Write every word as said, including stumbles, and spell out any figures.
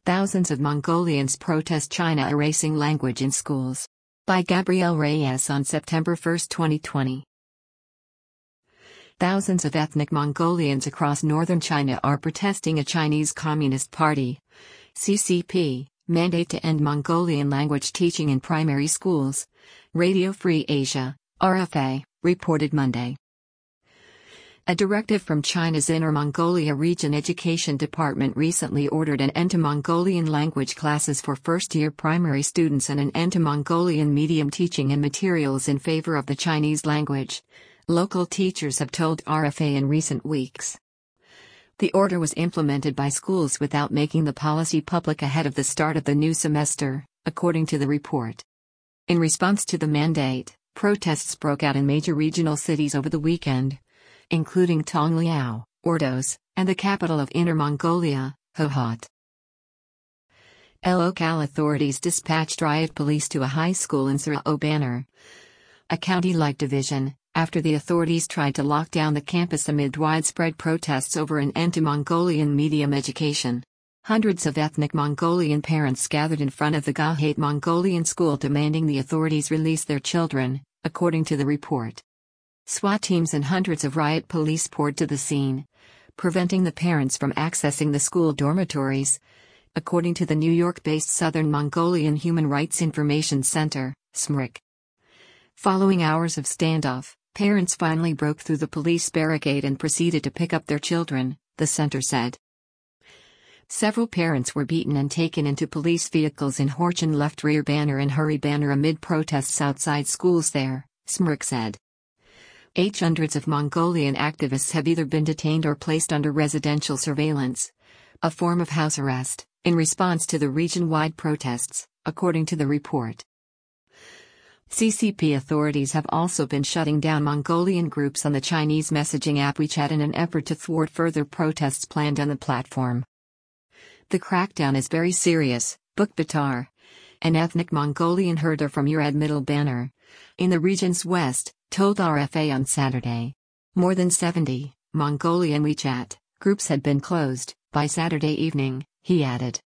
Thousands of Mongolians protest China erasing language in schools. By Gabrielle Reyes on September first, twenty twenty. Thousands of ethnic Mongolians across northern China are protesting a Chinese Communist Party (C C P) mandate to end Mongolian language teaching in primary schools. Radio Free Asia, R F A, reported Monday. A directive from China's Inner Mongolia Region Education Department recently ordered an end to Mongolian language classes for first-year primary students and an end to Mongolian medium teaching and materials in favor of the Chinese language, local teachers have told R F A in recent weeks. The order was implemented by schools without making the policy public ahead of the start of the new semester, according to the report. In response to the mandate, protests broke out in major regional cities over the weekend, including Tongliao, Ordos, and the capital of Inner Mongolia, Hohhot. Local authorities dispatched riot police to a high school in Saro-Banner, a county-like division, after the authorities tried to lock down the campus amid widespread protests over an end to Mongolian medium education. Hundreds of ethnic Mongolian parents gathered in front of the Gahate Mongolian school demanding the authorities release their children, according to the report. SWAT teams and hundreds of riot police poured to the scene, preventing the parents from accessing the school dormitories, according to the New York-based Southern Mongolian Human Rights Information Center, S M R I C. Following hours of standoff, parents finally broke through the police barricade and proceeded to pick up their children, the center said. Several parents were beaten and taken into police vehicles in Horchin Left Rear Banner and Hurry Banner amid protests outside schools there, S M R I C said. Eight hundreds of Mongolian activists have either been detained or placed under residential surveillance, a form of house arrest, in response to the region-wide protests, according to the report. C C P authorities have also been shutting down Mongolian groups on the Chinese messaging app WeChat in an effort to thwart further protests planned on the platform. The crackdown is very serious, Bukbatar, an ethnic Mongolian herder from Urad Middle Banner, in the region's west, told R F A on Saturday. More than seventy Mongolian WeChat groups had been closed by Saturday evening, he added.